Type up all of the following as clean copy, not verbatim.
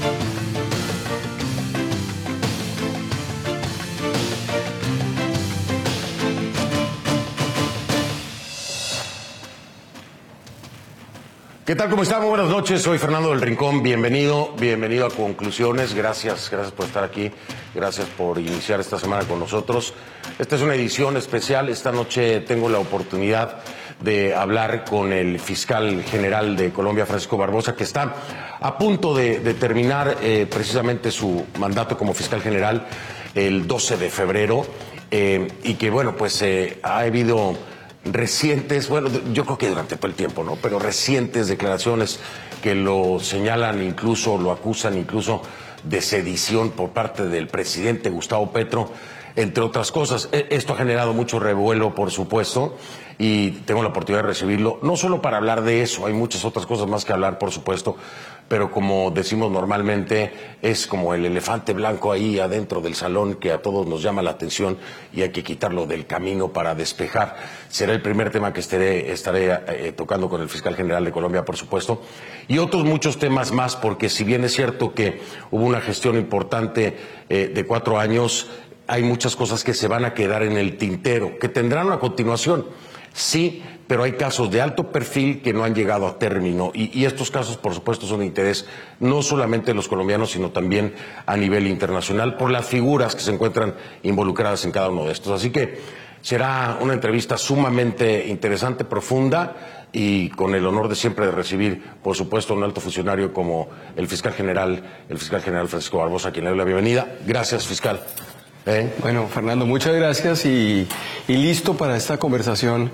¿Qué tal? ¿Cómo están? Buenas noches, soy Fernando del Rincón, bienvenido a Conclusiones, gracias por estar aquí, gracias por iniciar esta semana con nosotros. Esta es una edición especial, esta noche tengo la oportunidad de hablar con el fiscal general de Colombia, Francisco Barbosa, que está a punto de terminar precisamente su mandato como fiscal general el 12 de febrero y que bueno, pues ha habido recientes, bueno, yo creo que durante todo el tiempo, ¿no? Pero recientes declaraciones que lo señalan, incluso lo acusan, incluso de sedición por parte del presidente Gustavo Petro, entre otras cosas. Esto ha generado mucho revuelo, por supuesto, y tengo la oportunidad de recibirlo, no solo para hablar de eso, hay muchas otras cosas más que hablar, por supuesto, pero como decimos normalmente, es como el elefante blanco ahí adentro del salón que a todos nos llama la atención y hay que quitarlo del camino para despejar. Será el primer tema que estaré tocando con el fiscal general de Colombia, por supuesto, y otros muchos temas más, porque si bien es cierto que hubo una gestión importante de 4 años, hay muchas cosas que se van a quedar en el tintero, que tendrán una continuación. Sí, pero hay casos de alto perfil que no han llegado a término y estos casos, por supuesto, son de interés no solamente de los colombianos, sino también a nivel internacional por las figuras que se encuentran involucradas en cada uno de estos. Así que será una entrevista sumamente interesante, profunda y con el honor de siempre de recibir, por supuesto, a un alto funcionario como el fiscal general Francisco Barbosa, a quien le doy la bienvenida. Gracias, fiscal. Bueno, Fernando, muchas gracias y listo para esta conversación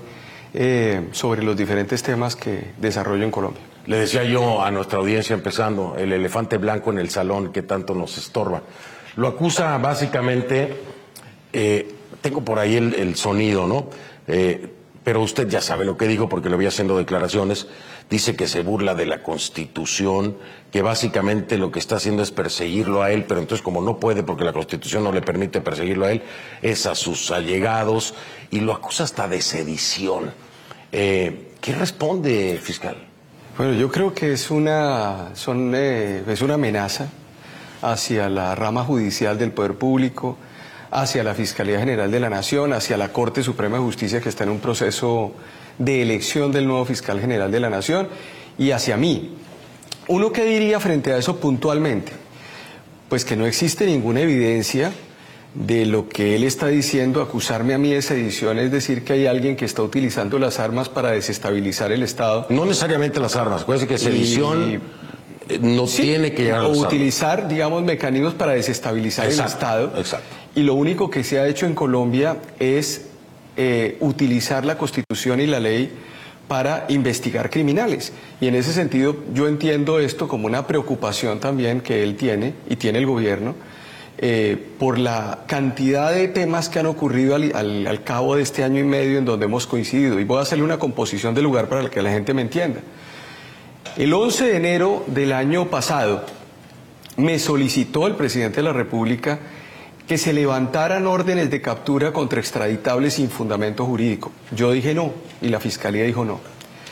sobre los diferentes temas que desarrollo en Colombia. Le decía yo a nuestra audiencia empezando, el elefante blanco en el salón que tanto nos estorba. Lo acusa básicamente, tengo por ahí el sonido, ¿no? Pero usted ya sabe lo que dijo porque lo vi haciendo declaraciones. Dice que se burla de la Constitución, que básicamente lo que está haciendo es perseguirlo a él, pero entonces como no puede porque la Constitución no le permite perseguirlo a él, es a sus allegados y lo acusa hasta de sedición. ¿Qué responde, fiscal? Bueno, yo creo que es una amenaza hacia la rama judicial del Poder Público, hacia la Fiscalía General de la Nación, hacia la Corte Suprema de Justicia, que está en un proceso de elección del nuevo fiscal general de la Nación, y hacia mí. ¿Uno qué diría frente a eso puntualmente? Pues que no existe ninguna evidencia de lo que él está diciendo. Acusarme a mí de sedición es decir que hay alguien que está utilizando las armas para desestabilizar el Estado. No necesariamente las armas, puede ser que sedición no tiene que llegar a las armas. Utilizar, digamos, mecanismos para desestabilizar el Estado. Exacto. Y lo único que se ha hecho en Colombia es utilizar la Constitución y la ley para investigar criminales. Y en ese sentido yo entiendo esto como una preocupación también que él tiene y tiene el gobierno por la cantidad de temas que han ocurrido al cabo de este año y medio en donde hemos coincidido. Y voy a hacerle una composición del lugar para que la gente me entienda. El 11 de enero del año pasado me solicitó el presidente de la República que se levantaran órdenes de captura contra extraditables sin fundamento jurídico. Yo dije no, y la Fiscalía dijo no.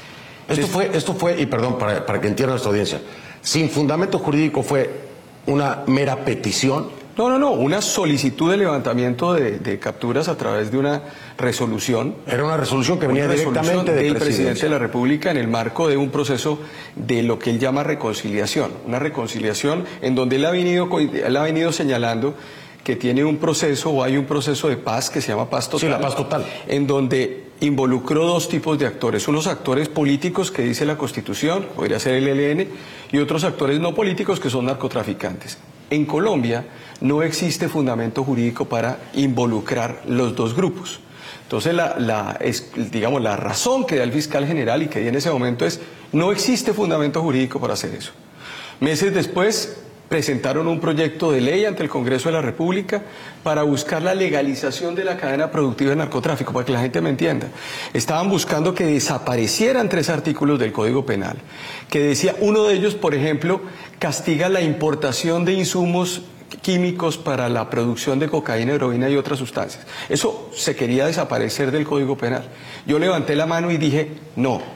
Esto fue, y perdón, para que entienda nuestra audiencia, sin fundamento jurídico fue una mera petición. No, una solicitud de levantamiento de capturas a través de una resolución. Era una resolución que venía directamente del presidente de la República en el marco de un proceso de lo que él llama reconciliación. Una reconciliación en donde él ha venido señalando que tiene un proceso o hay un proceso de paz que se llama paz total. Sí, la paz total. En donde involucró 2 tipos de actores. Unos actores políticos que dice la Constitución, podría ser el ELN, y otros actores no políticos que son narcotraficantes. En Colombia no existe fundamento jurídico para involucrar los 2 grupos. Entonces, digamos, la razón que da el fiscal general y que di en ese momento es, no existe fundamento jurídico para hacer eso. Meses después presentaron un proyecto de ley ante el Congreso de la República para buscar la legalización de la cadena productiva de narcotráfico, para que la gente me entienda. Estaban buscando que desaparecieran 3 artículos del Código Penal, que decía, uno de ellos, por ejemplo, castiga la importación de insumos químicos para la producción de cocaína, heroína y otras sustancias. Eso se quería desaparecer del Código Penal. Yo levanté la mano y dije, no.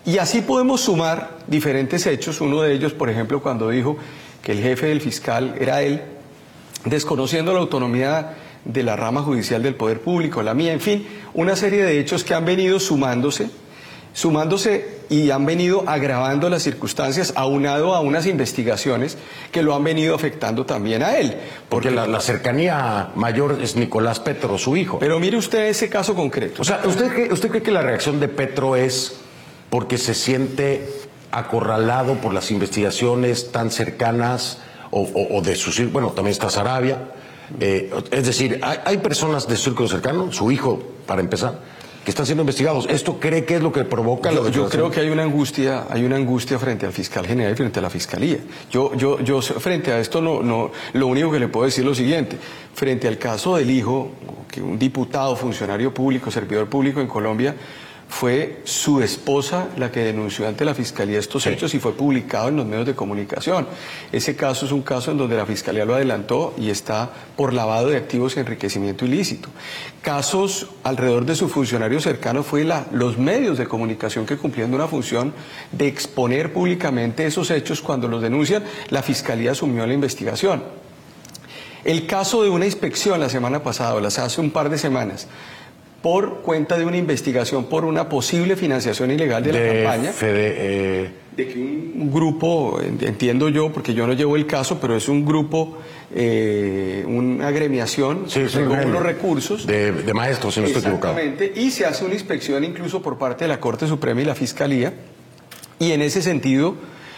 Y así podemos sumar diferentes hechos. Uno de ellos, por ejemplo, cuando dijo que el jefe del fiscal era él, desconociendo la autonomía de la rama judicial del poder público, la mía, en fin, una serie de hechos que han venido sumándose y han venido agravando las circunstancias, aunado a unas investigaciones que lo han venido afectando también a él. Porque la cercanía mayor es Nicolás Petro, su hijo. Pero mire usted ese caso concreto. O sea, ¿usted cree que la reacción de Petro es porque se siente acorralado por las investigaciones tan cercanas o de sus hijos? Bueno, también está Sarabia. Es decir, hay personas de su círculo cercano, su hijo, para empezar, que están siendo investigados. ¿Esto cree que es lo que provoca? Yo creo que hay una angustia frente al fiscal general y frente a la fiscalía. Yo frente a esto lo único que le puedo decir es lo siguiente: frente al caso del hijo, que un diputado, funcionario público, servidor público en Colombia, fue su esposa la que denunció ante la Fiscalía estos hechos y fue publicado en los medios de comunicación. Ese caso es un caso en donde la Fiscalía lo adelantó y está por lavado de activos y enriquecimiento ilícito. Casos alrededor de su funcionario cercano fue los medios de comunicación que cumpliendo una función de exponer públicamente esos hechos cuando los denuncian, la Fiscalía asumió la investigación. El caso de una inspección la semana pasada, hace un par de semanas, por cuenta de una investigación por una posible financiación ilegal de la campaña. De que un grupo, entiendo yo, porque yo no llevo el caso, pero es un grupo, una agremiación, con unos recursos. De maestros, si no estoy equivocado. Exactamente, y se hace una inspección incluso por parte de la Corte Suprema y la Fiscalía, y en ese sentido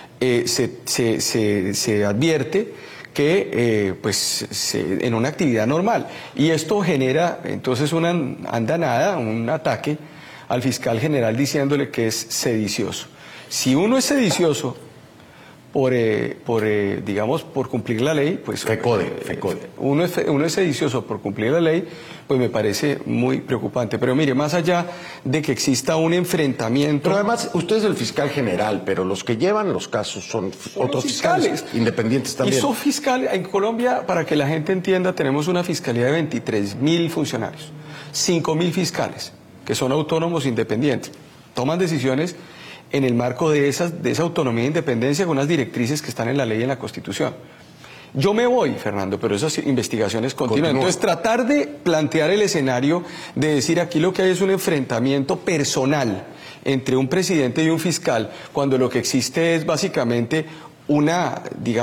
se advierte que en una actividad normal. Y esto genera entonces una andanada, un ataque al fiscal general diciéndole que es sedicioso. Si uno es sedicioso digamos, por cumplir la ley, pues... Fecode. Uno es sedicioso por cumplir la ley, pues me parece muy preocupante. Pero mire, más allá de que exista un enfrentamiento... Pero además, usted es el fiscal general, pero los que llevan los casos son otros fiscales independientes también. Y son fiscales. En Colombia, para que la gente entienda, tenemos una fiscalía de 23.000 funcionarios, 5.000 fiscales, que son autónomos independientes. Toman decisiones en el marco de esa autonomía e independencia con unas directrices que están en la ley y en la Constitución. Yo me voy, Fernando, pero esas investigaciones continúan. Entonces, tratar de plantear el escenario de decir aquí lo que hay es un enfrentamiento personal entre un presidente y un fiscal, cuando lo que existe es básicamente una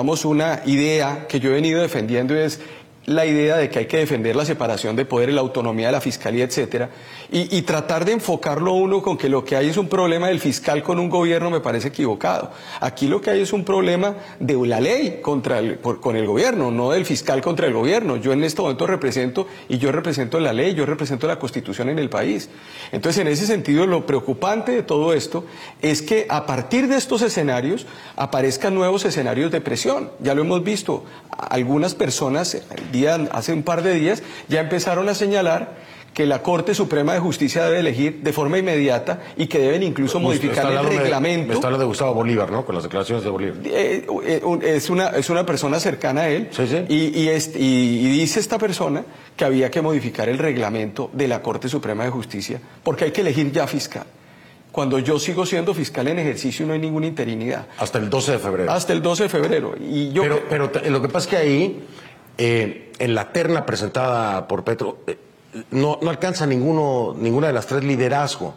idea que yo he venido defendiendo, es la idea de que hay que defender la separación de poderes, la autonomía de la fiscalía, etcétera, y tratar de enfocarlo uno con que lo que hay es un problema del fiscal con un gobierno me parece equivocado. Aquí lo que hay es un problema de la ley con el gobierno, no del fiscal contra el gobierno. Yo en este momento represento la ley, yo represento la Constitución en el país. Entonces, en ese sentido, lo preocupante de todo esto es que a partir de estos escenarios aparezcan nuevos escenarios de presión. Ya lo hemos visto, algunas personas hace un par de días ya empezaron a señalar que la Corte Suprema de Justicia debe elegir de forma inmediata y que deben incluso modificar el reglamento. Me está hablando de Gustavo Bolívar, ¿no? Con las declaraciones de Bolívar. Es una persona cercana a él. Sí. Y dice esta persona que había que modificar el reglamento de la Corte Suprema de Justicia porque hay que elegir ya fiscal. Cuando yo sigo siendo fiscal en ejercicio no hay ninguna interinidad. Hasta el 12 de febrero. Hasta el 12 de febrero. Pero lo que pasa es que ahí, en la terna presentada por Petro, no alcanza ninguna de las tres liderazgo.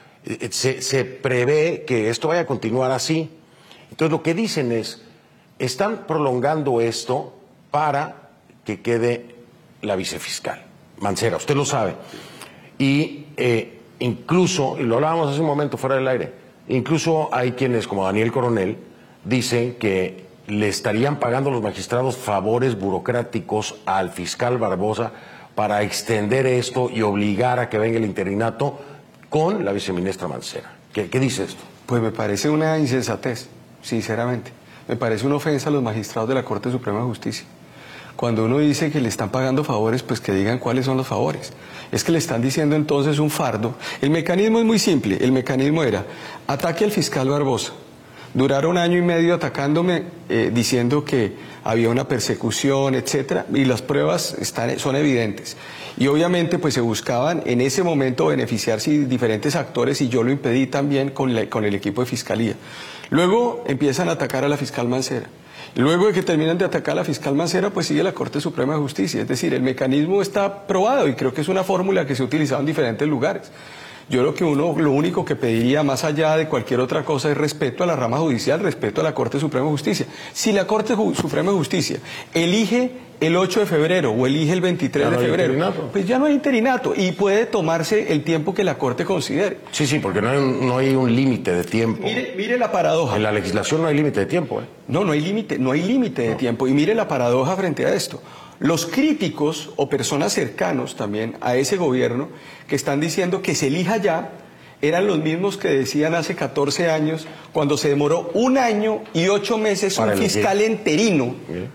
Se prevé que esto vaya a continuar así. Entonces lo que dicen es, están prolongando esto para que quede la vicefiscal, Mancera, usted lo sabe. Y incluso, y lo hablábamos hace un momento fuera del aire, incluso hay quienes, como Daniel Coronel, dicen que le estarían pagando los magistrados favores burocráticos al fiscal Barbosa para extender esto y obligar a que venga el interinato con la viceministra Mancera. ¿Qué dice esto? Pues me parece una insensatez, sinceramente. Me parece una ofensa a los magistrados de la Corte Suprema de Justicia. Cuando uno dice que le están pagando favores, pues que digan cuáles son los favores. Es que le están diciendo entonces un fardo. El mecanismo es muy simple. El mecanismo era ataque al fiscal Barbosa. Duraron 1 año y medio atacándome, diciendo que había una persecución, etcétera, y las pruebas son evidentes. Y obviamente pues se buscaban en ese momento beneficiarse diferentes actores y yo lo impedí también con el equipo de fiscalía. Luego empiezan a atacar a la fiscal Mancera. Luego de que terminan de atacar a la fiscal Mancera, pues sigue la Corte Suprema de Justicia. Es decir, el mecanismo está probado y creo que es una fórmula que se ha utilizado en diferentes lugares. Yo creo que lo único que pediría, más allá de cualquier otra cosa, es respeto a la rama judicial, respeto a la Corte Suprema de Justicia. Si la Corte Suprema de Justicia elige el 8 de febrero o elige el 23 de febrero, pues ya no hay interinato y puede tomarse el tiempo que la Corte considere. Sí, sí, porque no hay un límite de tiempo. Mire la paradoja. En la legislación no hay límite de tiempo, ¿eh? No hay límite de tiempo. Y mire la paradoja frente a esto. Los críticos o personas cercanos también a ese gobierno que están diciendo que se elija ya, eran los mismos que decían hace 14 años, cuando se demoró 1 año y 8 meses un fiscal interino,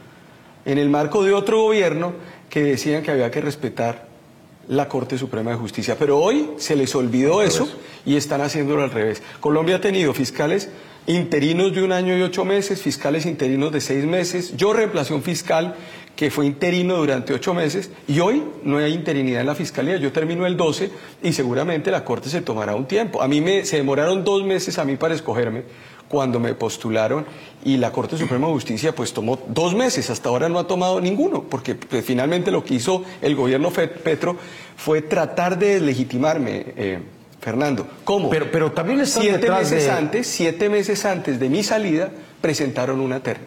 en el marco de otro gobierno, que decían que había que respetar la Corte Suprema de Justicia. Pero hoy se les olvidó eso y están haciéndolo al revés. Colombia ha tenido fiscales interinos de 1 año y 8 meses, fiscales interinos de 6 meses. Yo reemplacé un fiscal que fue interino durante 8 meses y hoy no hay interinidad en la fiscalía. Yo termino el 12 y seguramente la Corte se tomará un tiempo. Se demoraron 2 meses a mí para escogerme cuando me postularon y la Corte Suprema de Justicia pues tomó 2 meses, hasta ahora no ha tomado ninguno, porque pues, finalmente lo que hizo el gobierno Petro fue tratar de deslegitimarme, Fernando. ¿Cómo? Pero también están detrás de... 7 meses antes de mi salida presentaron una terna.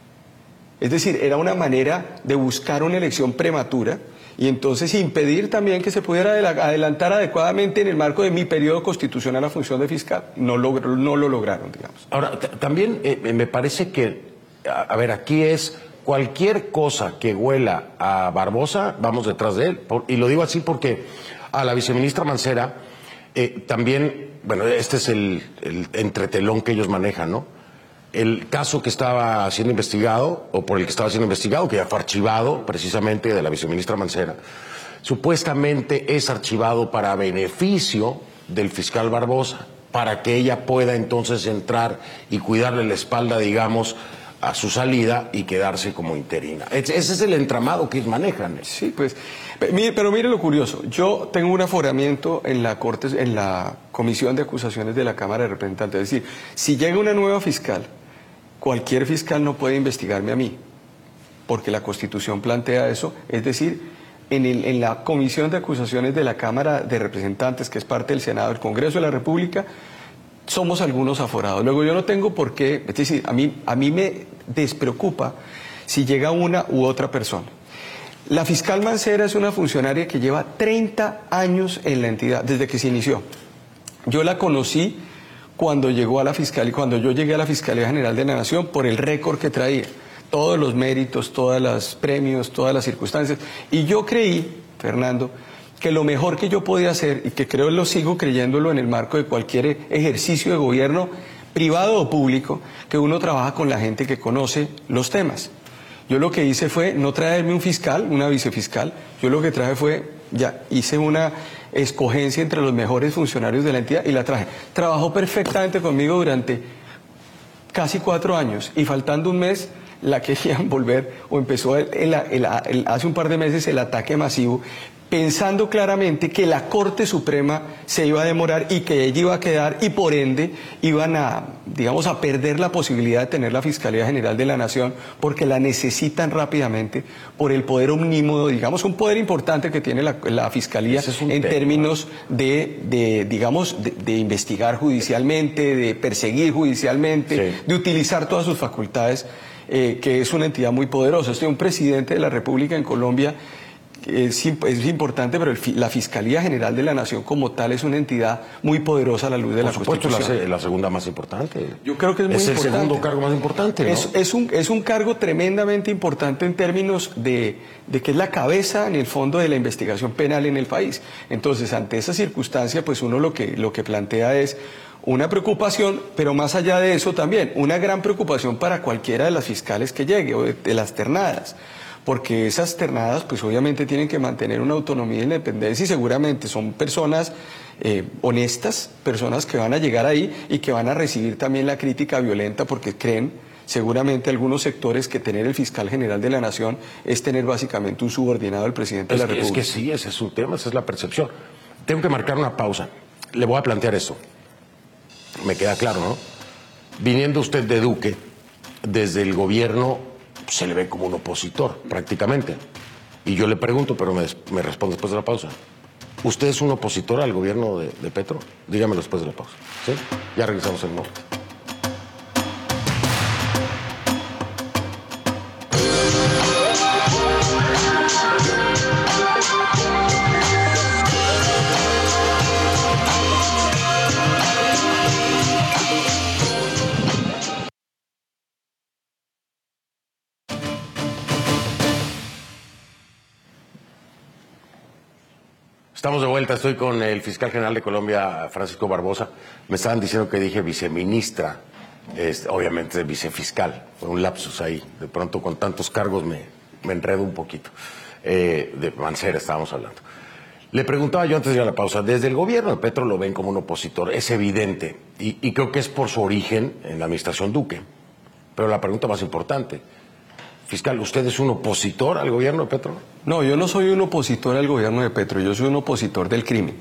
Es decir, era una manera de buscar una elección prematura y entonces impedir también que se pudiera adelantar adecuadamente en el marco de mi periodo constitucional la función de fiscal. No lo lograron, digamos. Ahora, también me parece que, a ver, aquí es cualquier cosa que huela a Barbosa, vamos detrás de él. Y lo digo así porque a la viceministra Mancera también, bueno, este es el entretelón que ellos manejan, ¿no? El caso que estaba siendo investigado, o por el que estaba siendo investigado, que ya fue archivado precisamente de la viceministra Mancera, supuestamente es archivado para beneficio del fiscal Barbosa, para que ella pueda entonces entrar y cuidarle la espalda, digamos, a su salida y quedarse como interina. Ese es el entramado que ellos manejan. Sí, pues, pero mire lo curioso. Yo tengo un aforamiento en la Comisión de Acusaciones de la Cámara de Representantes. Es decir, si llega una nueva fiscal, cualquier fiscal no puede investigarme a mí, porque la Constitución plantea eso. Es decir, en la Comisión de Acusaciones de la Cámara de Representantes, que es parte del Senado del Congreso de la República, somos algunos aforados. Luego yo no tengo por qué, es decir, a mí me despreocupa si llega una u otra persona. La fiscal Mancera es una funcionaria que lleva 30 años en la entidad, desde que se inició. Yo la conocí cuando llegó a la fiscalía, cuando yo llegué a la Fiscalía General de la Nación, por el récord que traía, todos los méritos, todos los premios, todas las circunstancias. Y yo creí, Fernando, que lo mejor que yo podía hacer, y que creo lo sigo creyéndolo en el marco de cualquier ejercicio de gobierno, privado o público, que uno trabaja con la gente que conoce los temas. Yo lo que hice fue no traerme un fiscal, una vicefiscal, yo lo que traje fue, hice una escogencia entre los mejores funcionarios de la entidad y la traje. Trabajó perfectamente conmigo durante casi 4 años y faltando un mes la querían volver, o empezó hace un par de meses el ataque masivo, pensando claramente que la Corte Suprema se iba a demorar y que ella iba a quedar y por ende iban a perder la posibilidad de tener la Fiscalía General de la Nación porque la necesitan rápidamente por el poder omnímodo, digamos, un poder importante que tiene la Fiscalía en términos de investigar judicialmente, de perseguir judicialmente, de utilizar todas sus facultades, que es una entidad muy poderosa. Un presidente de la República en Colombia es importante, pero la Fiscalía General de la Nación como tal es una entidad muy poderosa a la luz de la Constitución. Por supuesto, la segunda más importante. Yo creo que es muy importante. Es el segundo cargo más importante, ¿no? Es un cargo tremendamente importante en términos de que es la cabeza, en el fondo, de la investigación penal en el país. Entonces, ante esa circunstancia, pues uno lo que plantea es una preocupación, pero más allá de eso también, una gran preocupación para cualquiera de las fiscales que llegue, o de las ternadas. Porque esas ternadas pues obviamente tienen que mantener una autonomía e independencia y seguramente son personas honestas, personas que van a llegar ahí y que van a recibir también la crítica violenta porque creen seguramente algunos sectores que tener el fiscal general de la Nación es tener básicamente un subordinado al presidente de la República. Es que sí, ese es un tema, esa es la percepción. Tengo que marcar una pausa. Le voy a plantear esto. Me queda claro, ¿no? Viniendo usted de Duque, desde el gobierno se le ve como un opositor, prácticamente. Y yo le pregunto, pero me responde después de la pausa. ¿Usted es un opositor al gobierno de Petro? Dígamelo después de la pausa. ¿Sí? Ya regresamos en un momento. Estamos de vuelta, estoy con el fiscal general de Colombia, Francisco Barbosa. Me estaban diciendo que dije viceministra, obviamente vicefiscal, fue un lapsus ahí. De pronto con tantos cargos me enredo un poquito. De Mancera estábamos hablando. Le preguntaba yo antes de ir a la pausa, desde el gobierno de Petro lo ven como un opositor, es evidente, y creo que es por su origen en la administración Duque. Pero la pregunta más importante, fiscal, ¿usted es un opositor al gobierno de Petro? No, yo no soy un opositor al gobierno de Petro, yo soy un opositor del crimen.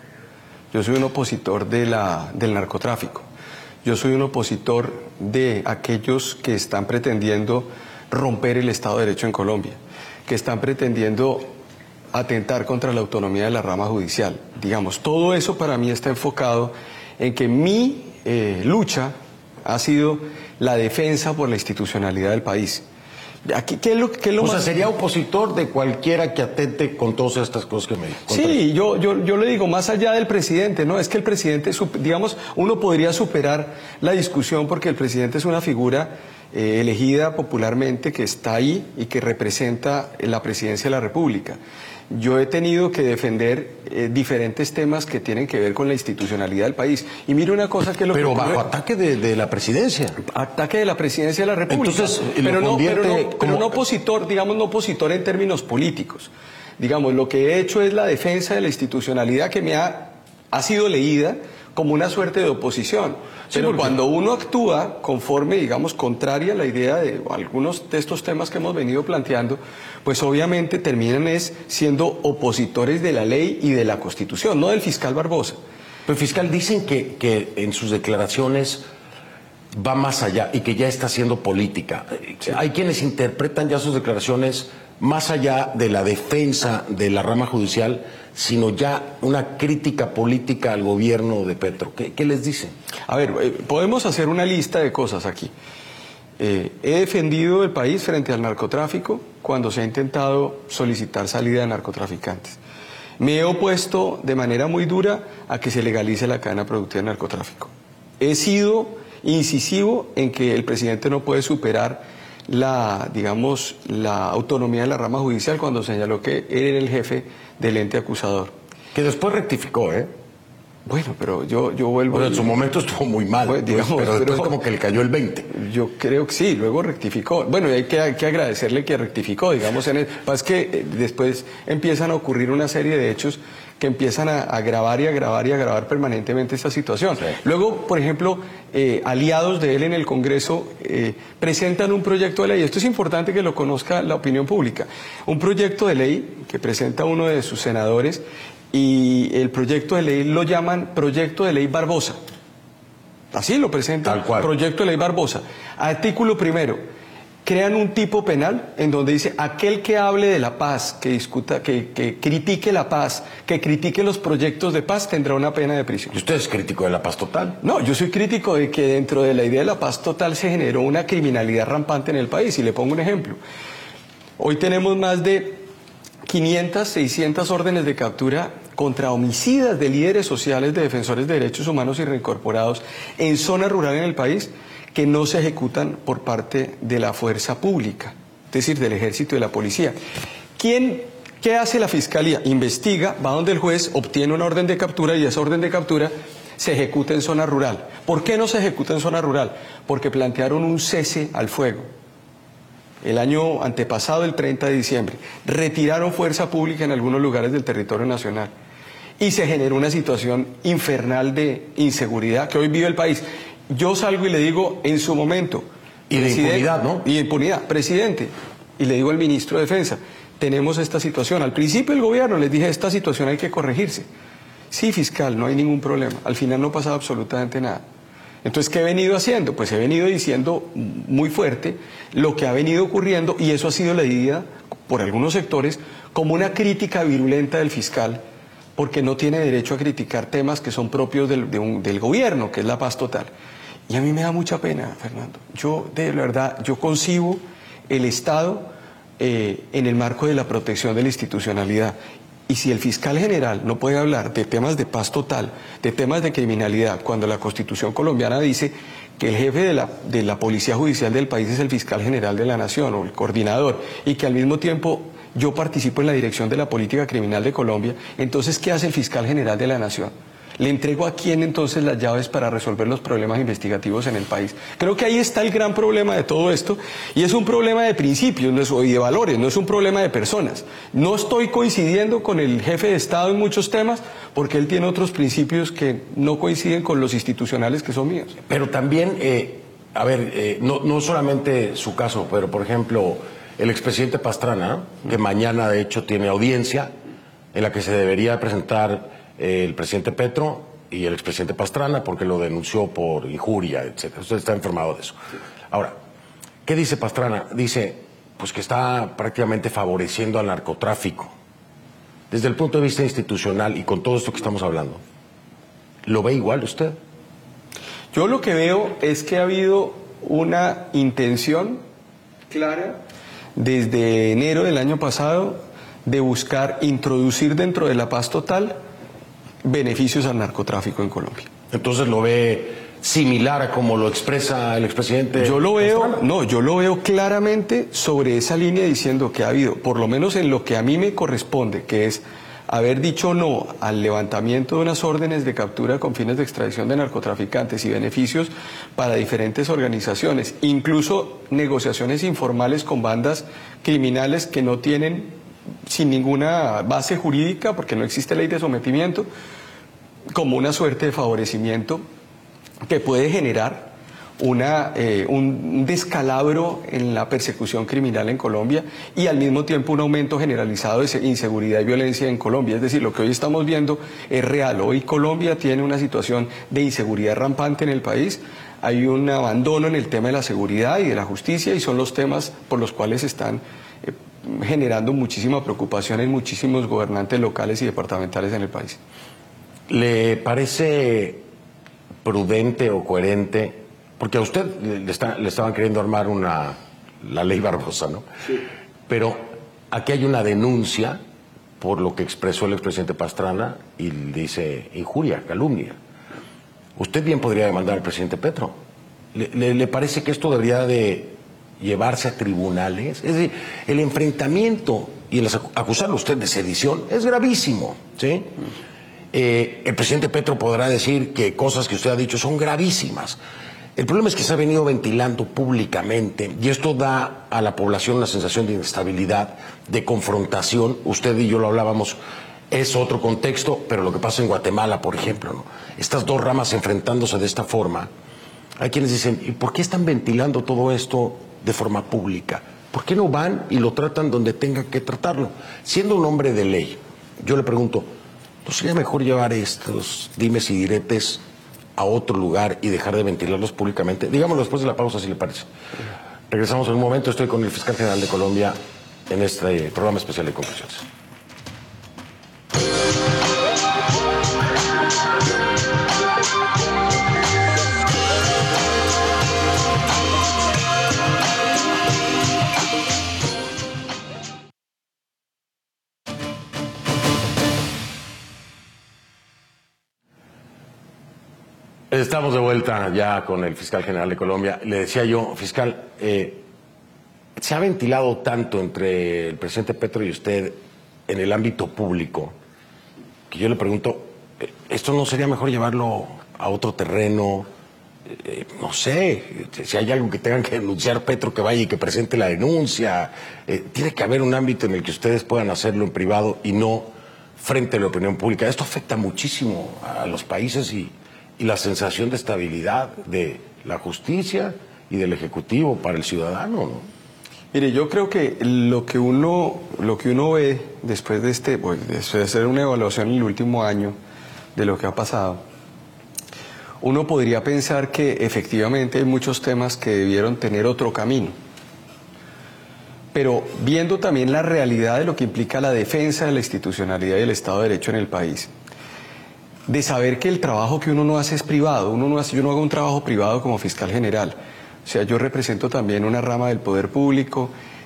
Yo soy un opositor del narcotráfico. Yo soy un opositor de aquellos que están pretendiendo romper el Estado de Derecho en Colombia, que están pretendiendo atentar contra la autonomía de la rama judicial. Digamos, todo eso para mí está enfocado en que mi lucha ha sido la defensa por la institucionalidad del país. Aquí, ¿qué es lo o sea, más... sería opositor de cualquiera que atente con todas estas cosas que me dijo. Sí, yo le digo, más allá del presidente, ¿no? Es que el presidente, digamos, uno podría superar la discusión porque el presidente es una figura elegida popularmente que está ahí y que representa la presidencia de la República. Yo he tenido que defender diferentes temas que tienen que ver con la institucionalidad del país. Y mire una cosa que es lo pero que ocurre... bajo ataque de la presidencia. Ataque de la presidencia de la República. Entonces, pero como... no opositor, digamos, no opositor en términos políticos. Digamos, lo que he hecho es la defensa de la institucionalidad que me ha sido leída como una suerte de oposición. Sí, pero porque... cuando uno actúa conforme, digamos, contraria a la idea de algunos de estos temas que hemos venido planteando, pues obviamente terminan siendo opositores de la ley y de la Constitución, no del fiscal Barbosa. Pero fiscal, dicen que en sus declaraciones va más allá y que ya está haciendo política. Sí. Hay quienes interpretan ya sus declaraciones más allá de la defensa de la rama judicial, sino ya una crítica política al gobierno de Petro. ¿Qué les dicen? A ver, podemos hacer una lista de cosas aquí. He defendido el país frente al narcotráfico cuando se ha intentado solicitar salida de narcotraficantes. Me he opuesto de manera muy dura a que se legalice la cadena productiva de narcotráfico. He sido incisivo en que el presidente no puede superar la autonomía de la rama judicial cuando señaló que él era el jefe del ente acusador. Que después rectificó, ¿eh? Bueno, pero yo vuelvo... Bueno, en su momento estuvo muy mal, pues, digamos, pero después como que le cayó el 20. Yo creo que sí, luego rectificó. Bueno, y hay que agradecerle que rectificó, digamos. Es que después empiezan a ocurrir una serie de hechos que empiezan a agravar permanentemente esta situación. Sí. Luego, por ejemplo, aliados de él en el Congreso presentan un proyecto de ley. Esto es importante que lo conozca la opinión pública. Un proyecto de ley que presenta uno de sus senadores, y el proyecto de ley lo llaman Proyecto de Ley Barbosa. Así lo presentan. Tal cual. Proyecto de Ley Barbosa. Artículo primero. Crean un tipo penal en donde dice aquel que hable de la paz, que discuta, que critique la paz, que critique los proyectos de paz, tendrá una pena de prisión. ¿Y usted es crítico de la paz total? No, yo soy crítico de que dentro de la idea de la paz total se generó una criminalidad rampante en el país. Y le pongo un ejemplo. Hoy tenemos más de 500, 600 órdenes de captura contra homicidas de líderes sociales, de defensores de derechos humanos y reincorporados en zona rural en el país que no se ejecutan por parte de la fuerza pública, es decir, del ejército y de la policía. ¿Qué hace la fiscalía? Investiga, va donde el juez, obtiene una orden de captura y esa orden de captura se ejecuta en zona rural. ¿Por qué no se ejecuta en zona rural? Porque plantearon un cese al fuego. El año antepasado, el 30 de diciembre, retiraron fuerza pública en algunos lugares del territorio nacional y se generó una situación infernal de inseguridad que hoy vive el país. Yo salgo y le digo, en su momento, Y de impunidad, ¿no? Y de impunidad. Presidente, y le digo al ministro de Defensa, tenemos esta situación. Al principio del gobierno les dije, esta situación hay que corregirse. Sí, fiscal, no hay ningún problema. Al final no ha pasado absolutamente nada. Entonces, ¿qué he venido haciendo? Pues he venido diciendo muy fuerte lo que ha venido ocurriendo, y eso ha sido leída por algunos sectores como una crítica virulenta del fiscal, porque no tiene derecho a criticar temas que son propios del gobierno, que es la paz total. Y a mí me da mucha pena, Fernando. Yo, de verdad, yo concibo el Estado en el marco de la protección de la institucionalidad. Y si el fiscal general no puede hablar de temas de paz total, de temas de criminalidad, cuando la Constitución colombiana dice que el jefe de la Policía Judicial del país es el fiscal general de la Nación o el coordinador, y que al mismo tiempo yo participo en la dirección de la política criminal de Colombia, entonces, ¿qué hace el fiscal general de la Nación? ¿Le entrego a quién entonces las llaves para resolver los problemas investigativos en el país? Creo que ahí está el gran problema de todo esto, y es un problema de principios y de valores, no es un problema de personas. No estoy coincidiendo con el jefe de Estado en muchos temas, porque él tiene otros principios que no coinciden con los institucionales que son míos. Pero también, no solamente su caso, pero por ejemplo, el expresidente Pastrana, que mañana de hecho tiene audiencia, en la que se debería presentar el presidente Petro y el expresidente Pastrana, porque lo denunció por injuria, etcétera. Usted está informado de eso. Ahora, ¿qué dice Pastrana? Dice, pues que está prácticamente favoreciendo al narcotráfico. Desde el punto de vista institucional y con todo esto que estamos hablando, ¿lo ve igual usted? Yo lo que veo es que ha habido una intención clara desde enero del año pasado de buscar introducir dentro de la paz total beneficios al narcotráfico en Colombia. Entonces lo ve similar a como lo expresa el expresidente. Yo lo veo claramente sobre esa línea, diciendo que ha habido, por lo menos en lo que a mí me corresponde, que es haber dicho no al levantamiento de unas órdenes de captura con fines de extradición de narcotraficantes y beneficios para diferentes organizaciones, incluso negociaciones informales con bandas criminales que no tienen, sin ninguna base jurídica, porque no existe ley de sometimiento, como una suerte de favorecimiento que puede generar un descalabro en la persecución criminal en Colombia, y al mismo tiempo un aumento generalizado de inseguridad y violencia en Colombia. Es decir, lo que hoy estamos viendo es real. Hoy Colombia tiene una situación de inseguridad rampante en el país. Hay un abandono en el tema de la seguridad y de la justicia, y son los temas por los cuales están generando muchísima preocupación en muchísimos gobernantes locales y departamentales en el país. ¿Le parece prudente o coherente? Porque a usted le estaban queriendo armar la ley Barbosa, ¿no? Sí. Pero aquí hay una denuncia por lo que expresó el expresidente Pastrana, y dice injuria, calumnia. Usted bien podría demandar al presidente Petro. ¿Le parece que esto debería de llevarse a tribunales? Es decir, el enfrentamiento y el acusarlo usted de sedición es gravísimo, ¿sí? El presidente Petro podrá decir que cosas que usted ha dicho son gravísimas. El problema es que se ha venido ventilando públicamente, y esto da a la población una sensación de inestabilidad, de confrontación. Usted y yo lo hablábamos, es otro contexto, pero lo que pasa en Guatemala, por ejemplo, ¿no? Estas dos ramas enfrentándose de esta forma. Hay quienes dicen, ¿y por qué están ventilando todo esto de forma pública? ¿Por qué no van y lo tratan donde tengan que tratarlo? Siendo un hombre de ley, yo le pregunto, ¿no sería mejor llevar estos dimes y diretes a otro lugar y dejar de ventilarlos públicamente? Digámoslo después de la pausa, si le parece. Regresamos en un momento. Estoy con el fiscal general de Colombia en este programa especial de conclusiones. Estamos de vuelta ya con el fiscal general de Colombia. Le decía yo, fiscal, se ha ventilado tanto entre el presidente Petro y usted en el ámbito público, que yo le pregunto, ¿esto no sería mejor llevarlo a otro terreno? No sé, si hay algo que tengan que denunciar Petro, que vaya y que presente la denuncia. Tiene que haber un ámbito en el que ustedes puedan hacerlo en privado y no frente a la opinión pública. Esto afecta muchísimo a los países y la sensación de estabilidad de la justicia y del Ejecutivo para el ciudadano, ¿no? Mire, yo creo que lo que uno ve después de después de hacer una evaluación en el último año de lo que ha pasado, uno podría pensar que efectivamente hay muchos temas que debieron tener otro camino. Pero viendo también la realidad de lo que implica la defensa de la institucionalidad y el Estado de Derecho en el país, de saber que el trabajo que uno no hace es privado, yo no hago un trabajo privado como fiscal general, o sea, yo represento también una rama del poder público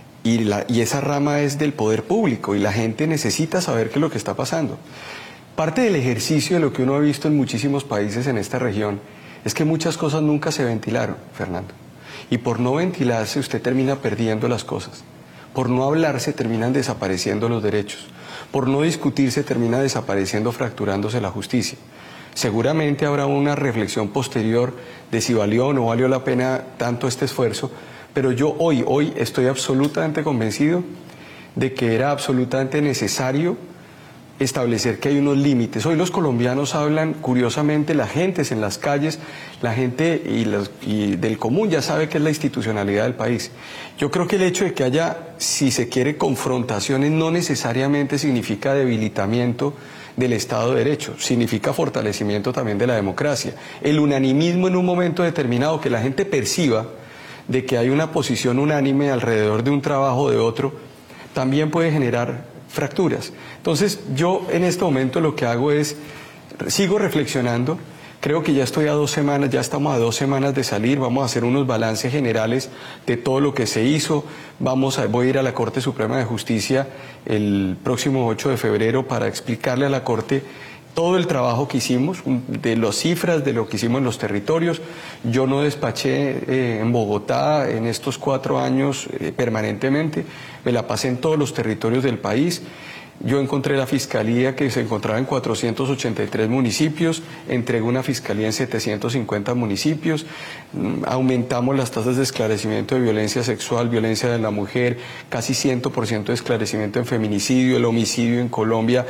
y esa rama es del poder público y la gente necesita saber qué es lo que está pasando. Parte del ejercicio de lo que uno ha visto en muchísimos países en esta región es que muchas cosas nunca se ventilaron, Fernando, y por no ventilarse usted termina perdiendo las cosas. Por no hablarse terminan desapareciendo los derechos. Por no discutirse termina desapareciendo, fracturándose la justicia. Seguramente habrá una reflexión posterior de si valió o no valió la pena tanto este esfuerzo, pero yo hoy estoy absolutamente convencido de que era absolutamente necesario establecer que hay unos límites. Hoy los colombianos hablan, curiosamente, la gente es en las calles, la gente y del común ya sabe qué es la institucionalidad del país. Yo creo que el hecho de que haya, si se quiere, confrontaciones no necesariamente significa debilitamiento del Estado de Derecho, significa fortalecimiento también de la democracia. El unanimismo en un momento determinado, que la gente perciba de que hay una posición unánime alrededor de un trabajo o de otro, también puede generar fracturas. Entonces, yo en este momento lo que hago es, sigo reflexionando, creo que ya estoy a 2 semanas, ya estamos a 2 semanas de salir, vamos a hacer unos balances generales de todo lo que se hizo, voy a ir a la Corte Suprema de Justicia el próximo 8 de febrero para explicarle a la Corte todo el trabajo que hicimos, de las cifras, de lo que hicimos en los territorios. Yo no despaché en Bogotá en estos 4 años permanentemente, me la pasé en todos los territorios del país. Yo encontré la fiscalía que se encontraba en 483 municipios, entregué una fiscalía en 750 municipios, aumentamos las tasas de esclarecimiento de violencia sexual, violencia de la mujer, casi 100% de esclarecimiento en feminicidio, el homicidio en Colombia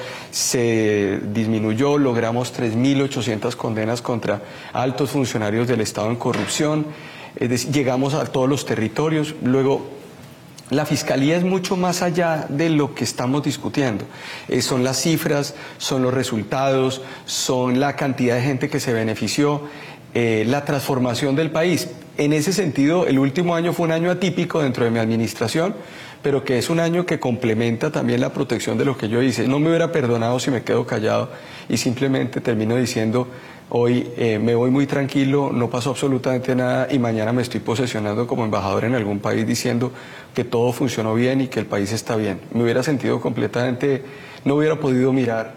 se disminuyó, logramos 3.800 condenas contra altos funcionarios del Estado en corrupción, llegamos a todos los territorios. Luego, la Fiscalía es mucho más allá de lo que estamos discutiendo. Son las cifras, son los resultados, son la cantidad de gente que se benefició, la transformación del país. En ese sentido, el último año fue un año atípico dentro de mi administración, pero que es un año que complementa también la protección de lo que yo hice. No me hubiera perdonado si me quedo callado y simplemente termino diciendo: hoy me voy muy tranquilo, no pasó absolutamente nada y mañana me estoy posesionando como embajador en algún país diciendo que todo funcionó bien y que el país está bien. Me hubiera sentido completamente, no hubiera podido mirar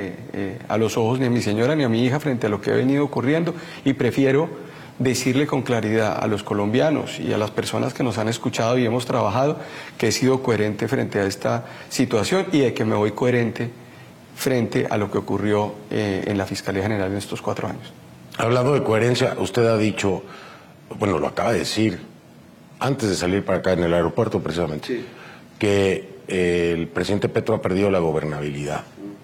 a los ojos ni a mi señora ni a mi hija frente a lo que ha venido ocurriendo, y prefiero decirle con claridad a los colombianos y a las personas que nos han escuchado y hemos trabajado que he sido coherente frente a esta situación y de que me voy coherente frente a lo que ocurrió en la Fiscalía General en estos 4 años. Hablando de coherencia, usted ha dicho, bueno, lo acaba de decir, antes de salir para acá en el aeropuerto precisamente, sí, que el presidente Petro ha perdido la gobernabilidad.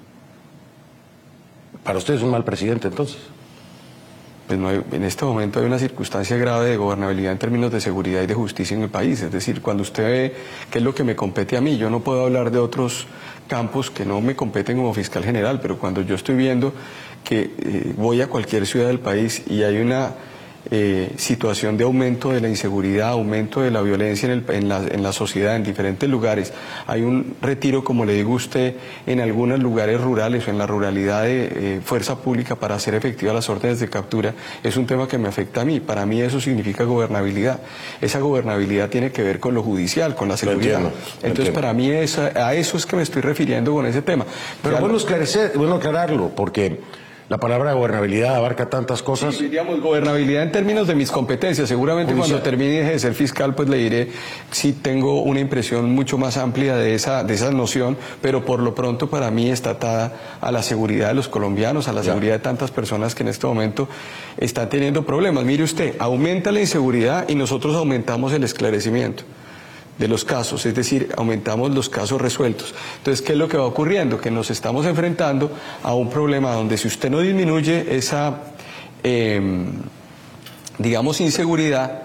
¿Para usted es un mal presidente entonces? Pues no hay, en este momento hay una circunstancia grave de gobernabilidad en términos de seguridad y de justicia en el país. Es decir, cuando usted ve qué es lo que me compete a mí, yo no puedo hablar de otros campos que no me competen como fiscal general, pero cuando yo estoy viendo que voy a cualquier ciudad del país y hay una situación de aumento de la inseguridad, aumento de la violencia en la sociedad, en diferentes lugares, hay un retiro, como le digo a usted, en algunos lugares rurales o en la ruralidad de fuerza pública para hacer efectivas las órdenes de captura, es un tema que me afecta a mí. Para mí eso significa gobernabilidad. Esa gobernabilidad tiene que ver con lo judicial, con la seguridad. Entonces, para mí a eso es que me estoy refiriendo con ese tema. Pero bueno aclararlo, porque la palabra gobernabilidad abarca tantas cosas. Sí, diríamos gobernabilidad en términos de mis competencias. Seguramente cuando termine de ser fiscal, pues le diré si tengo una impresión mucho más amplia de esa noción, pero por lo pronto para mí está atada a la seguridad de los colombianos, a la seguridad de tantas personas que en este momento están teniendo problemas. Mire usted, aumenta la inseguridad y nosotros aumentamos el esclarecimiento de los casos, es decir, aumentamos los casos resueltos. Entonces, ¿qué es lo que va ocurriendo? Que nos estamos enfrentando a un problema donde si usted no disminuye esa, digamos, inseguridad,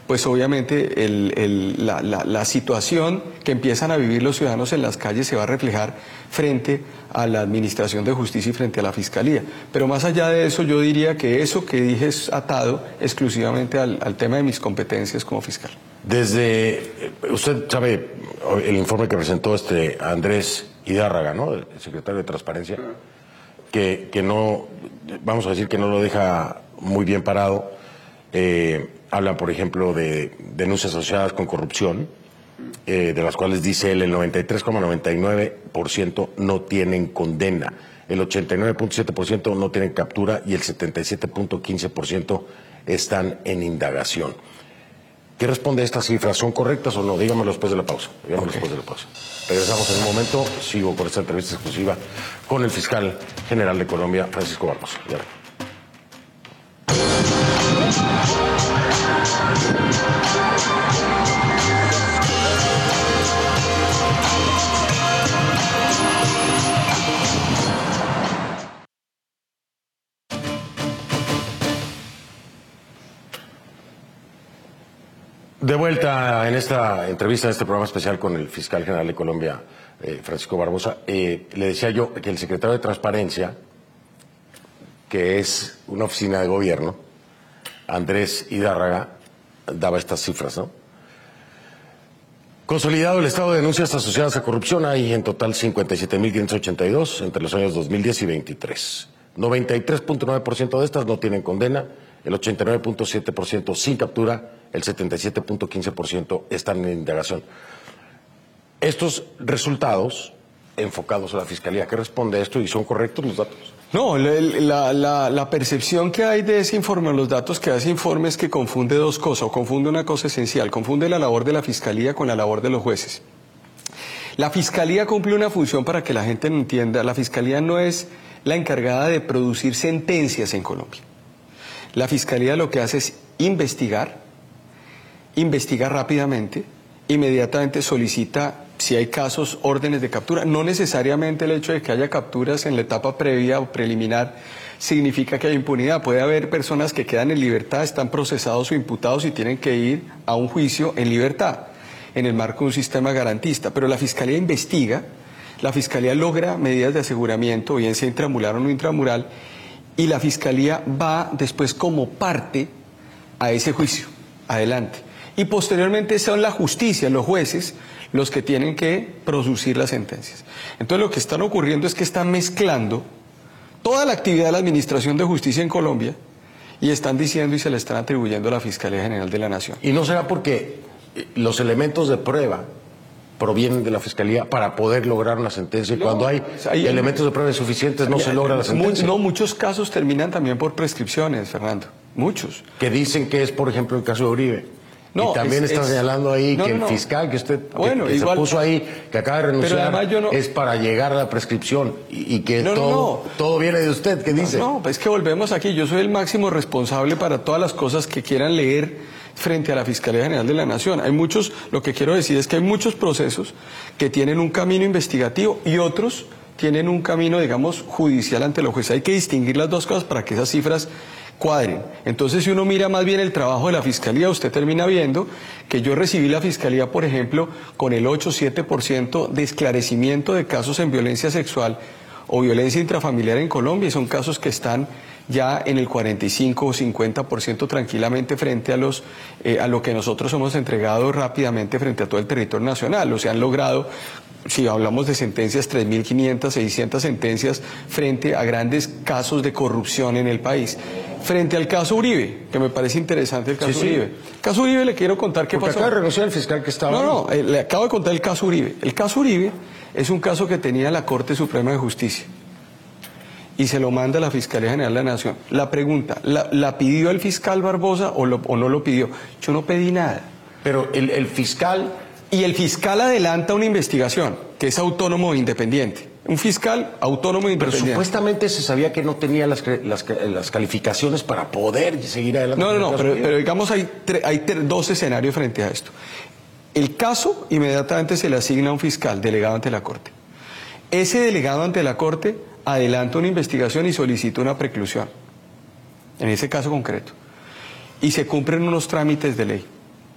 pues obviamente la situación que empiezan a vivir los ciudadanos en las calles se va a reflejar frente a la Administración de Justicia y frente a la Fiscalía. Pero más allá de eso, yo diría que eso que dije es atado exclusivamente al tema de mis competencias como fiscal. Usted sabe el informe que presentó Andrés Hidárraga, ¿no?, el secretario de Transparencia, que no, vamos a decir que no lo deja muy bien parado. Hablan, por ejemplo, de denuncias asociadas con corrupción, de las cuales dice él el 93,99% no tienen condena, el 89,7% no tienen captura y el 77,15% están en indagación. ¿Qué responde a estas cifras? ¿Son correctas o no? Dígamelo después de la pausa. Después de la pausa. Regresamos en un momento. Sigo con esta entrevista exclusiva con el fiscal general de Colombia, Francisco Barbosa. Ya. De vuelta en esta entrevista, en este programa especial con el fiscal general de Colombia, Francisco Barbosa. Le decía yo que el secretario de Transparencia, que es una oficina de gobierno, Andrés Hidárraga, daba estas cifras, ¿no? Consolidado el estado de denuncias asociadas a corrupción, hay en total 57.582 entre los años 2010 y 2023. 93,9% de estas no tienen condena, el 89,7% sin captura, el 77,15% están en indagación. Estos resultados enfocados a la Fiscalía, ¿qué responde a esto y son correctos los datos? No, la percepción que hay de ese informe, los datos que da ese informe es que confunde dos cosas, o confunde una cosa esencial, confunde la labor de la Fiscalía con la labor de los jueces. La Fiscalía cumple una función para que la gente no entienda, la Fiscalía no es la encargada de producir sentencias en Colombia. La Fiscalía lo que hace es investigar rápidamente, inmediatamente solicita, si hay casos, órdenes de captura. No necesariamente el hecho de que haya capturas en la etapa previa o preliminar significa que haya impunidad. Puede haber personas que quedan en libertad, están procesados o imputados y tienen que ir a un juicio en libertad, en el marco de un sistema garantista. Pero la Fiscalía investiga, la Fiscalía logra medidas de aseguramiento, bien sea intramural o no intramural, y la Fiscalía va después como parte a ese juicio, adelante. Y posteriormente son la justicia, los jueces, los que tienen que producir las sentencias. Entonces lo que están ocurriendo es que están mezclando toda la actividad de la Administración de Justicia en Colombia y están diciendo y se le están atribuyendo a la Fiscalía General de la Nación. ¿Y no será porque los elementos de prueba provienen de la Fiscalía para poder lograr una sentencia y cuando hay elementos de prueba insuficientes no se logra la sentencia? No, muchos casos terminan también por prescripciones, Fernando, muchos. Que dicen que es, por ejemplo, el caso de Uribe. No, y también están señalando ahí que el fiscal que usted que se puso ahí, que acaba de renunciar, es para llegar a la prescripción y que todo viene de usted, ¿qué dice? No, es que volvemos aquí, yo soy el máximo responsable para todas las cosas que quieran leer frente a la Fiscalía General de la Nación. Hay muchos, lo que quiero decir es que hay muchos procesos que tienen un camino investigativo y otros tienen un camino, digamos, judicial ante los jueces. Hay que distinguir las dos cosas para que esas cifras cuadren. Entonces, si uno mira más bien el trabajo de la Fiscalía, usted termina viendo que yo recibí la Fiscalía, por ejemplo, con el 8-7% de esclarecimiento de casos en violencia sexual o violencia intrafamiliar en Colombia, y son casos que están ya en el 45 o 50% tranquilamente frente a lo que nosotros hemos entregado rápidamente frente a todo el territorio nacional. O sea, han logrado, si hablamos de sentencias, 3.500, 600 sentencias frente a grandes casos de corrupción en el país. Frente al caso Uribe, que me parece interesante el caso Uribe. El caso Uribe le quiero contar qué pasó. Acaba de renunciar el fiscal que estaba... le acabo de contar el caso Uribe. El caso Uribe es un caso que tenía la Corte Suprema de Justicia y se lo manda a la Fiscalía General de la Nación. La pregunta, ¿la pidió el fiscal Barbosa o no lo pidió? Yo no pedí nada. Pero el fiscal... Y el fiscal adelanta una investigación, que es autónomo e independiente. Un fiscal autónomo e independiente. Pero supuestamente se sabía que no tenía las calificaciones para poder seguir adelante. Pero digamos hay dos escenarios frente a esto. El caso inmediatamente se le asigna a un fiscal delegado ante la Corte. Ese delegado ante la Corte adelanta una investigación y solicita una preclusión, en ese caso concreto. Y se cumplen unos trámites de ley.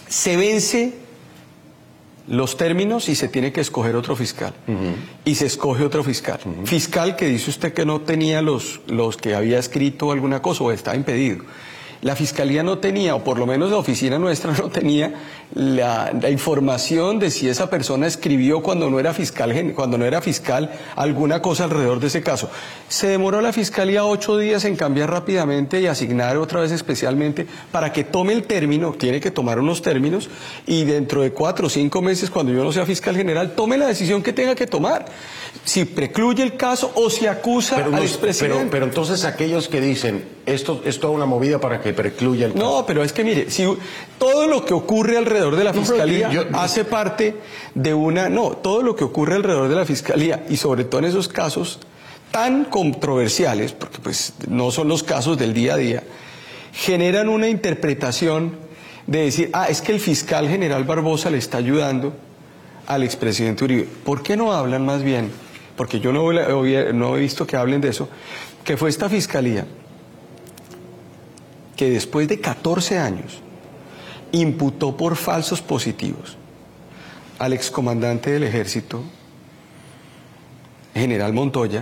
se vence los términos y se tiene que escoger otro fiscal. Y se escoge otro fiscal. Fiscal que dice usted que no tenía los que había escrito alguna cosa o estaba impedido. La Fiscalía no tenía, o por lo menos la oficina nuestra no tenía, la información de si esa persona escribió cuando no era fiscal alguna cosa alrededor de ese caso. Se demoró la Fiscalía 8 días en cambiar rápidamente y asignar otra vez especialmente para que tome el término, tiene que tomar unos términos, y dentro de 4 o 5 meses, cuando yo no sea fiscal general, tome la decisión que tenga que tomar. Si precluye el caso o si acusa al expresidente. Pero entonces aquellos que dicen, esto es toda una movida para que precluya el caso. No, pero es que mire, si todo lo que ocurre alrededor de la Fiscalía hace parte de una... No, todo lo que ocurre alrededor de la Fiscalía, y sobre todo en esos casos tan controversiales, porque pues no son los casos del día a día, generan una interpretación de decir, es que el fiscal general Barbosa le está ayudando al expresidente Uribe. ¿Por qué no hablan más bien? Porque yo no he visto que hablen de eso, que fue esta Fiscalía que después de 14 años imputó por falsos positivos al excomandante del Ejército, general Montoya,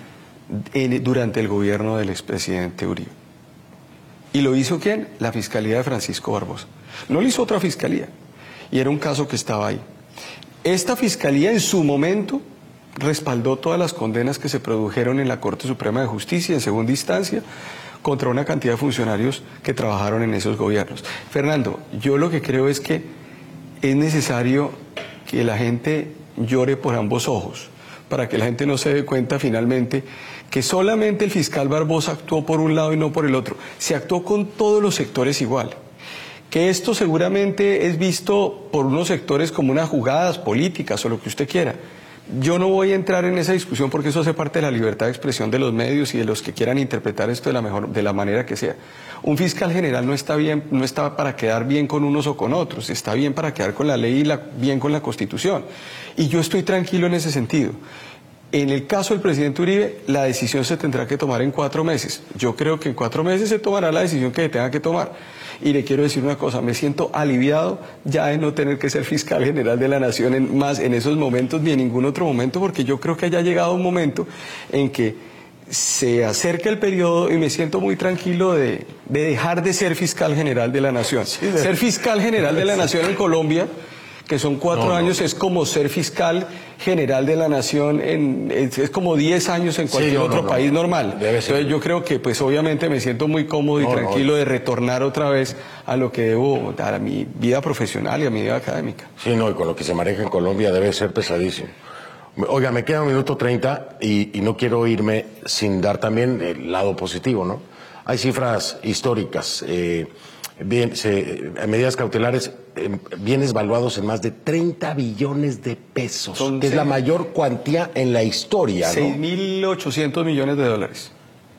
durante el gobierno del expresidente Uribe. ¿Y lo hizo quién? La Fiscalía de Francisco Barbosa. No lo hizo otra fiscalía, y era un caso que estaba ahí. Esta Fiscalía en su momento respaldó todas las condenas que se produjeron en la Corte Suprema de Justicia en segunda instancia contra una cantidad de funcionarios que trabajaron en esos gobiernos. Fernando, yo lo que creo es que es necesario que la gente llore por ambos ojos, para que la gente no se dé cuenta finalmente que solamente el fiscal Barbosa actuó por un lado y no por el otro. Se actuó con todos los sectores igual. Que esto seguramente es visto por unos sectores como unas jugadas políticas o lo que usted quiera. Yo no voy a entrar en esa discusión porque eso hace parte de la libertad de expresión de los medios y de los que quieran interpretar esto de la manera que sea. Un fiscal general no está para quedar bien con unos o con otros, está bien para quedar con la ley y bien con la Constitución. Y yo estoy tranquilo en ese sentido. En el caso del presidente Uribe, la decisión se tendrá que tomar en 4 meses. Yo creo que en 4 meses se tomará la decisión que se tenga que tomar. Y le quiero decir una cosa, me siento aliviado ya de no tener que ser fiscal general de la Nación más en esos momentos ni en ningún otro momento, porque yo creo que haya llegado un momento en que se acerca el periodo y me siento muy tranquilo de dejar de ser fiscal general de la Nación. Sí, ser fiscal general de la Nación en Colombia, que son 4 años, es como ser fiscal general de la Nación, es como 10 años en cualquier otro país normal. Entonces yo creo que pues obviamente me siento muy cómodo y tranquilo de retornar otra vez a lo que debo dar a mi vida profesional y a mi vida académica. Sí, y con lo que se maneja en Colombia debe ser pesadísimo. Oiga, me queda 1:30 y no quiero irme sin dar también el lado positivo, ¿no? Hay cifras históricas. Medidas cautelares, bienes valuados en más de 30 billones de pesos, que es la mayor cuantía en la historia, ¿no? 6.800 millones de dólares.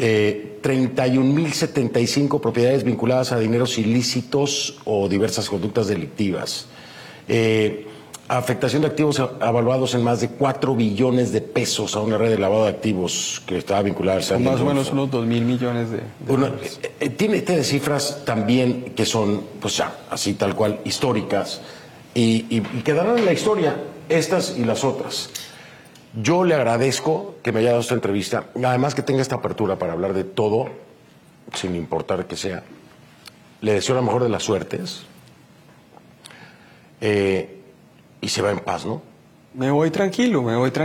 31.075 propiedades vinculadas a dineros ilícitos o diversas conductas delictivas. Afectación de activos avaluados en más de 4 billones de pesos a una red de lavado de activos que estaba vinculada al más o menos unos 2.000 millones de dólares. Tiene cifras también que son, pues ya, así tal cual, históricas y quedarán en la historia estas y las otras. Yo le agradezco que me haya dado esta entrevista, además que tenga esta apertura para hablar de todo, sin importar que sea. Le deseo la mejor de las suertes. Y se va en paz, ¿no? Me voy tranquilo,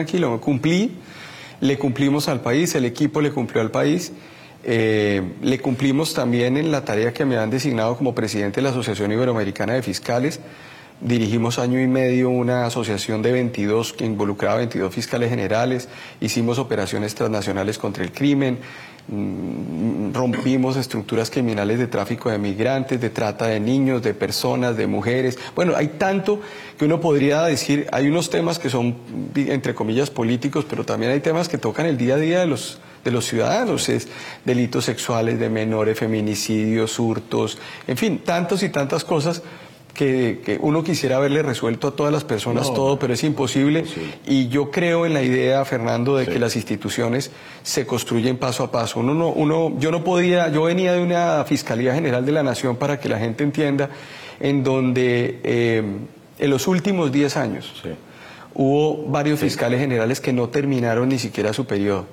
le cumplimos al país, el equipo le cumplió al país, le cumplimos también en la tarea que me han designado como presidente de la Asociación Iberoamericana de Fiscales. Dirigimos 1 año y medio una asociación de 22 que involucraba 22 fiscales generales, hicimos operaciones transnacionales contra el crimen, rompimos estructuras criminales de tráfico de migrantes, de trata de niños, de personas, de mujeres. Bueno, hay tanto que uno podría decir, hay unos temas que son, entre comillas, políticos, pero también hay temas que tocan el día a día de los ciudadanos, es delitos sexuales de menores, feminicidios, hurtos, en fin, tantos y tantas cosas que uno quisiera haberle resuelto a todas las personas todo, pero es imposible. Y yo creo en la idea, Fernando, de que las instituciones se construyen paso a paso. Yo venía de una Fiscalía General de la Nación, para que la gente entienda, en donde en los últimos 10 años hubo varios fiscales generales que no terminaron ni siquiera su periodo.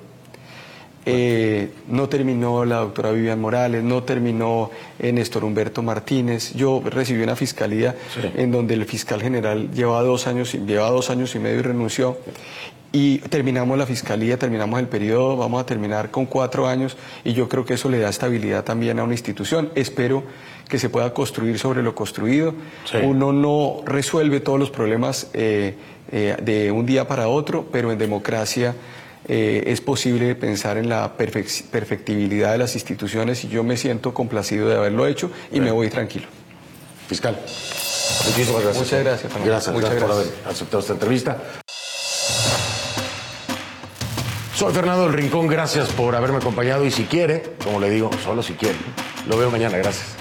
No terminó la doctora Vivian Morales, no terminó Néstor Humberto Martínez. Yo recibí una fiscalía en donde el fiscal general lleva 2 años y medio y renunció. Y terminamos la fiscalía, terminamos el periodo, vamos a terminar con 4 años, y yo creo que eso le da estabilidad también a una institución. Espero que se pueda construir sobre lo construido. Uno no resuelve todos los problemas de un día para otro, pero en democracia es posible pensar en la perfectibilidad de las instituciones, y yo me siento complacido de haberlo hecho y me voy tranquilo. Fiscal, muchísimas gracias. Muchas gracias, Fernando. Gracias por haber aceptado esta entrevista. Soy Fernando del Rincón, gracias por haberme acompañado, y si quiere, como le digo, solo si quiere, lo veo mañana, gracias.